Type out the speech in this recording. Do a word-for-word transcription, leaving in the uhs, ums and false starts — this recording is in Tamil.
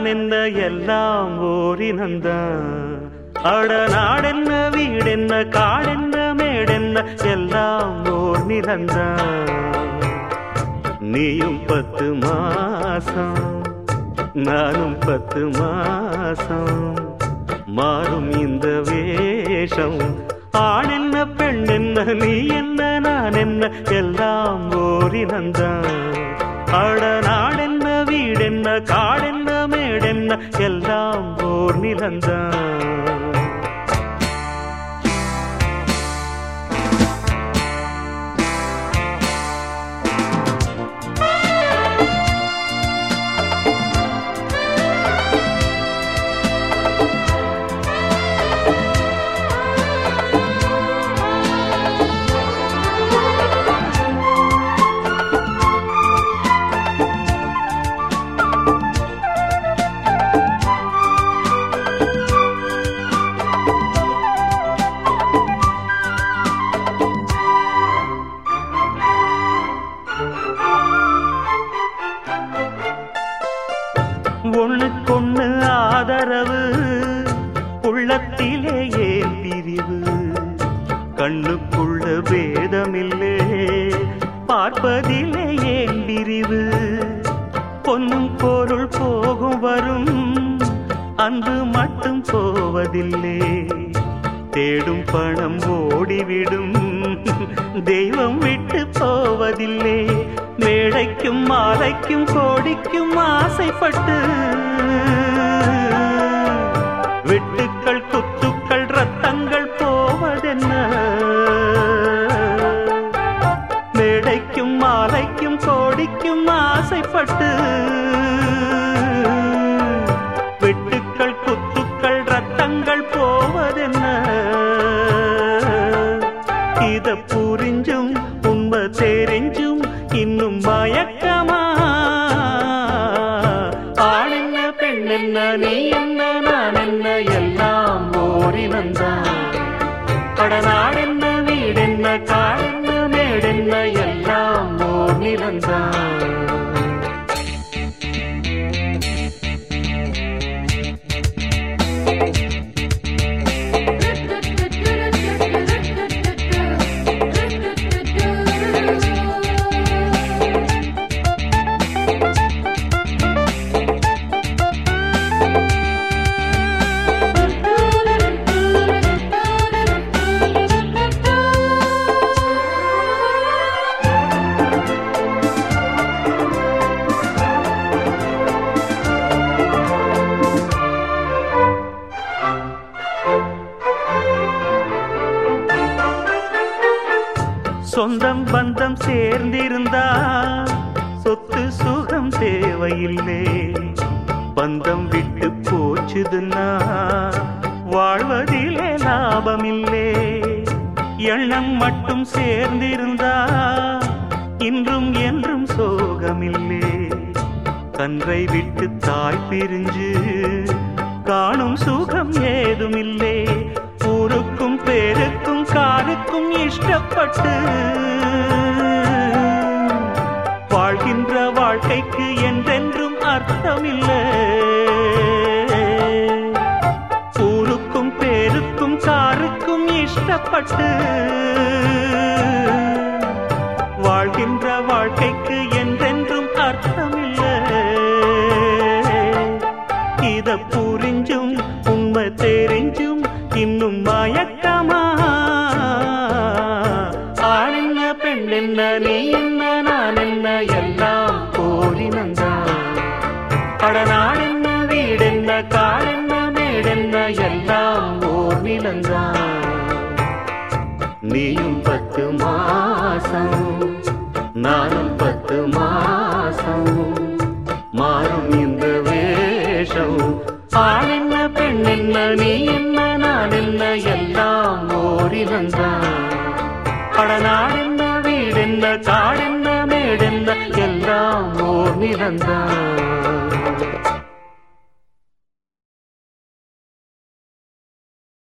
என்ன எல்லாம் ஓரினந்தான். அட நாடென்ன வீடென்ன காடென்ன மேடென்ன எல்லாம் ஓர் நிலந்தான். நீயும் பத்து மாசம் நானும் பத்து மாசம் மாறும் இந்த வேஷம். ஆண் என்ன பெண் என்ன நீ என்ன நான் என்ன எல்லாம் ஓரினந்தான். அட நாடென்ன வீடென்ன காடென்ன மேடென்ன எல்லாம் ஓர் நிலந்தான். ஒண்ணுக்கொண்ணு ஆதரவு உள்ளத்திலே ஏன் பிரிவு. கண்ணுக்குள்ள பேதமில்லே பார்ப்பதிலே ஏன் பிரிவு. பொன்னும் பொருள் போகும் வரும் அன்பு மட்டும் போவதில்லை. தேடும் பணம் ஓடிவிடும் தெய்வம் விட்டு போவதில்லை. மேடைக்கும் மாலைக்கும் கோடிக்கும் ஆசைப்பட்டு வெட்டுக்கள் குத்துக்கள் ரத்தங்கள் போவதென்ன. மேடைக்கும் மாலைக்கும் கோடிக்கும் ஆசைப்பட்டு வெட்டுக்கள் குத்துக்கள் ரத்தங்கள் போவதென்ன. இத புரிஞ்சும் உண்மை தெரிஞ்சும் இன்னும் மயக்கமா. ஆண் என்ன பெண் என்ன நீ என்ன நான் என்ன எல்லாம் ஓரினந்தான். கடநாடென்ன வீடென்ன காடென்ன மேடென்ன எல்லாம் ஓர் நிலந்தான். சொந்தம் பந்தம் சேர்ந்திருந்தா சொத்து சுகம் தேவையில்லை. பந்தம் விட்டு போச்சுதுன்னா வாழ்வதிலே லாபமில்லை. எண்ணம் மட்டும் சேர்ந்திருந்தா இன்றும் என்றும் சோகமில்லை. கன்றை விட்டு தாய் பிரிஞ்சு காணும் சுகம் ஏதுமில்லை. ஊருக்கும் பேருக்கும் காருக்கும் இஷ்டப்பட்டு வாழ்கின்ற வாழ்க்கைக்கு என்றென்றும் அர்த்தமில்லை. ஊருக்கும் பேருக்கும் காருக்கும் இஷ்டப்பட்டு வாழ்கின்ற வாழ்க்கைக்கு என்றென்றும் அர்த்தமில்லை. இத புரிஞ்சும் உண்மை தெரிஞ்சும் இன்னும் மயக்கமா. ஆண் என்ன பெண் என்ன நீ என்ன நான் என்ன எல்லாம் ஓரினந்தான். கடநாடென்ன வீடென்ன காடென்ன மேடென்ன எல்லாம் ஓர் நிலந்தான். நீயும் பத்து மாசம் நானும் பத்து மாசம் மாறும் இந்த வேஷம். ஆண் என்ன பெண் என்ன நீ என்ன நான் என்ன எல்லாம் ஓரினந்தான். கடநாடென்ன வீடென்ன காடென்ன மேடென்ன எல்லாம் ஓர் நிலந்தான்.